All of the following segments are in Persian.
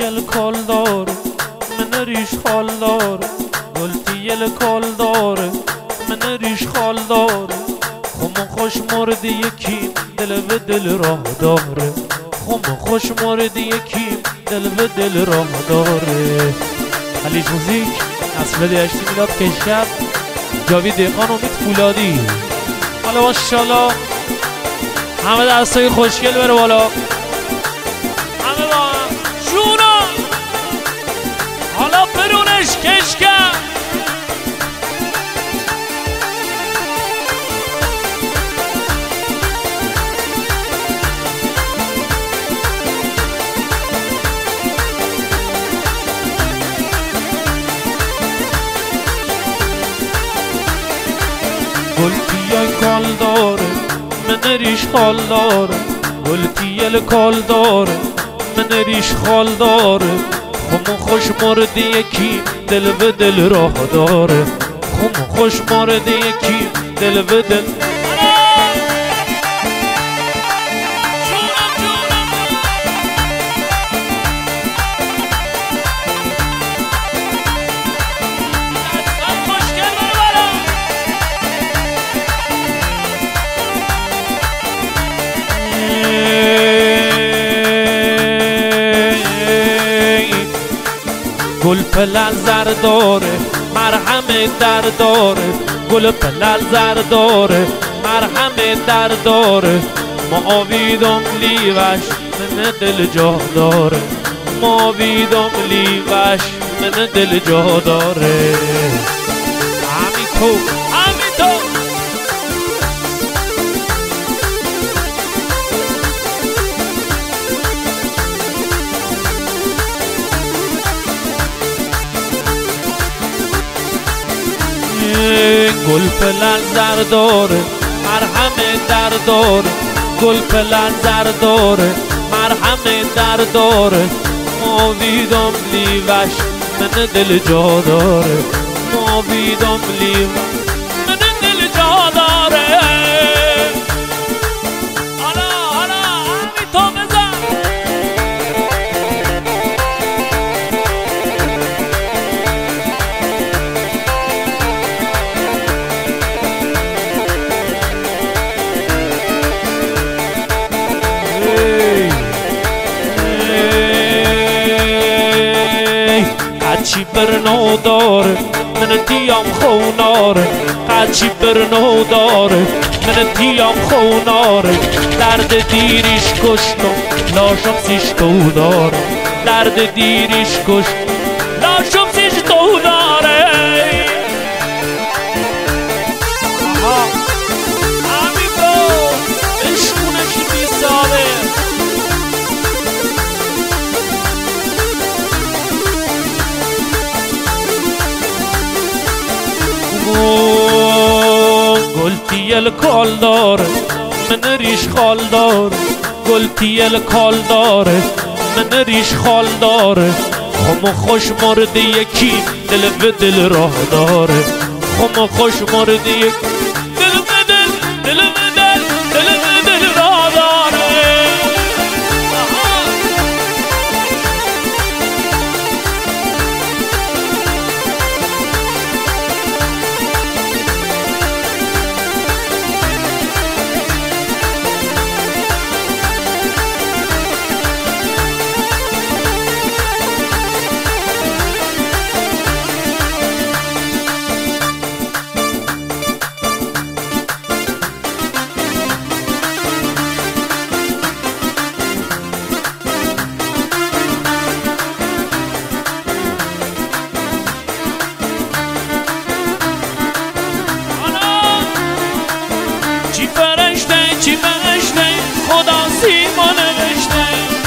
تیل کال داره من ریش خال داره گل تیل کال داره من ریش خال داره خم خوش مورد یکی دل و دل راه داره خم خوش مورد یکی دل و دل راه داره. خلیج موزیک اصل دیشتی میلاد کشکر جاوید دهقان امید فولادی. حالا ماشاءالله همه دستای خوشگل بره بالا، همه با هم جونا. حالا برونش کشکر گل تیل کال داره من ریش خال داره گل تیل کال داره من ریش خال داره خم خوش مورد یکی دل و دل راه داره خم خوش مورد یکی دل و دل. گل پلل زر داره مرهم در داره گل پلل زر داره مرهم در داره معاویدم لیوش من دل جا داره معاویدم لیوش من دل جا داره. همین تو همین تو گل پلل زر داره مرهم در داره گل پلل زر داره مرهم در داره معاویدم لیوش من دل جا داره معاویدم لیوش من دل جا داره. حالا همین تو بزن قچی برنو داره من دیام خوناره قچی برنو داره من دیام خوناره درد دیریش کشتم لاشم سیش تو داره درد دیریش کشتم لاشم سیش تو داره. همین تو عشقونش بیسابه گل تیل کال داره من ریش خال داره گل تیل کال داره من ریش خال داره خم خوش مورد یکی دل و دل راه داره خم خوش مورد یک دل و دل دل و دل دل و دل راه داره. چی فرشته خدا سیما نوشته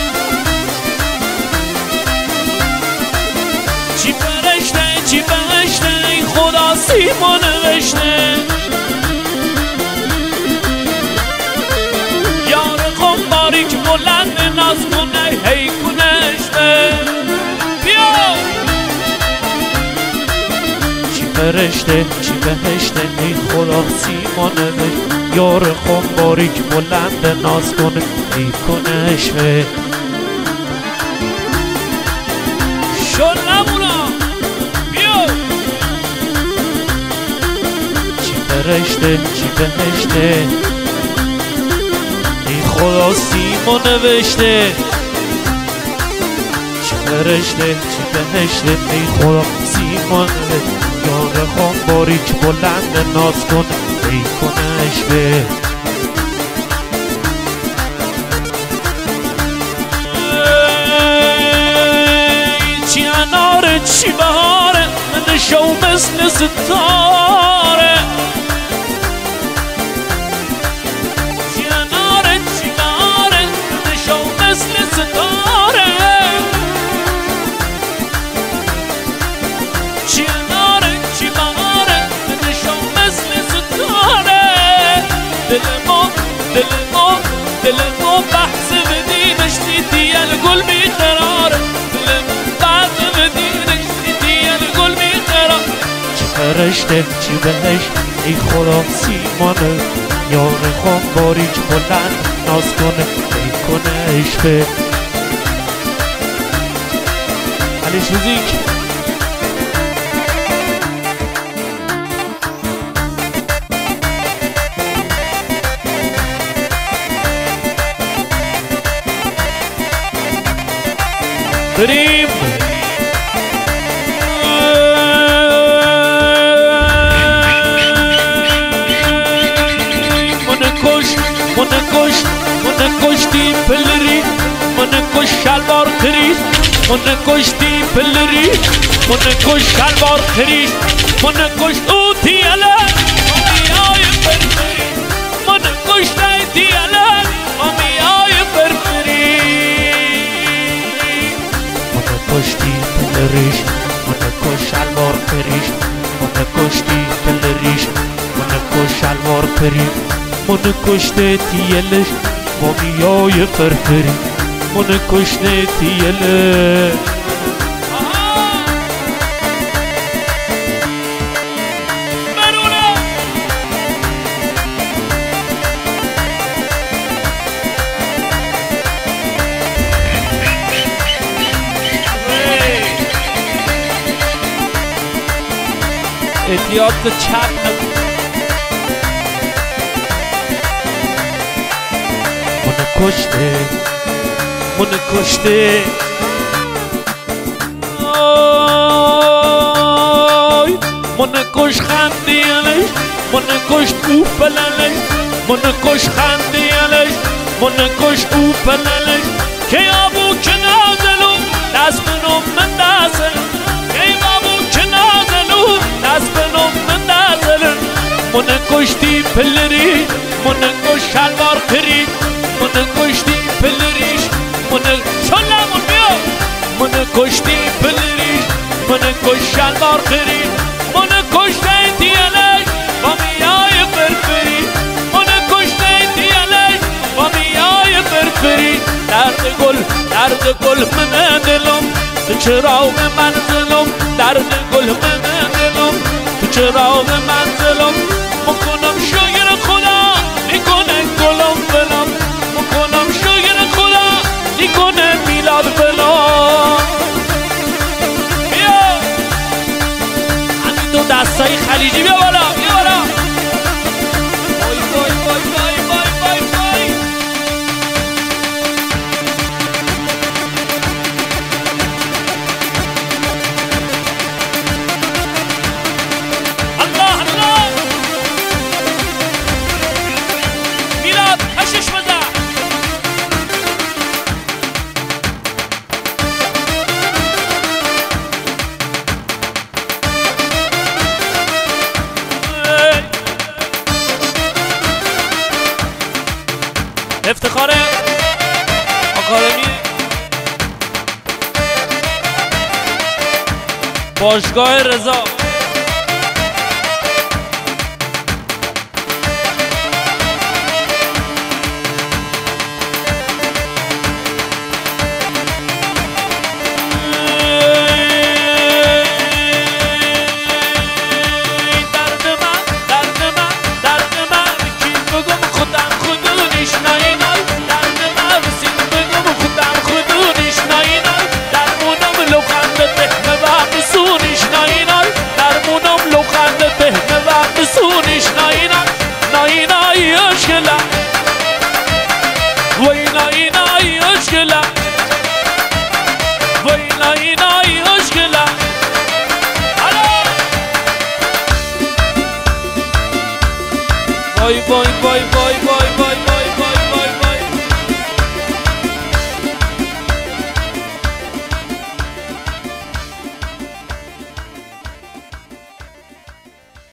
چی فرشته خدا سیما نوشته یار خم باریک بلند ناز کنه هی کنشته بیا چی فرشته ای خدا سیما نوشته یار خم باریک بلند ناز کنه ای کنشته شل نمونا بیا چی فرشته چی بهشته ای خدا سیما نوشته چی فرشته چی بهشته ای خدا سیما نوشته یار خان باریک بلند ناز کن ای کنشته چی اناره چی بهاره من شو مثل ستاره چی اناره چی بهاره من شو مثل ستاره چی اناره چی بهاره من شو مثل ستاره دل ما بحث بدینش دیدی الگل بیقراره فرشته چی بهش ای خدا سیمانه یار خان باریک بلند ناز کنه ای کنه عشقه علی موزیک بریم من کشتی پلری من کش شلوار خریش من کشتی پلری من کش شلوار خریش من کش اوتیاله آمیای فرفری من کش نیتیاله آمیای فرفری من کشتی پلریش من کش شلوار خریش من کشتی پلریش من کش شلوار خریش من کشته تیلش با میای فرفری من کشته تیلش احتیاط چپ نکن من کشته من کش خندیالش من کش او پلنش من کش خندیالش من کش او پلنش که آبو که نازلو دست بنام من دازلو که آبو که نازلو دست بنام من دازلو من کشتی پلری من کش شلوار خری من کشتی پلریش من شلمون بیا من کشتی پلریش من کش شلوار خری من کشتی دیالش با میای فرفری من کشتی دیالش با میای فرفری درد گل من دلم تو چراغ منزلم درد گل من دلم تو چراغ منزلم مکنم شاگر خدا میکنه گلم بلم مکنم شاگر خدا میکنه میلاد بلم بیا همین دو دستای خلیجی بیا بالا بیا بالا وای وای وای وای وای وای وای الله الله میلاد هشش بزن افتخار آکادمی باشگاه رضا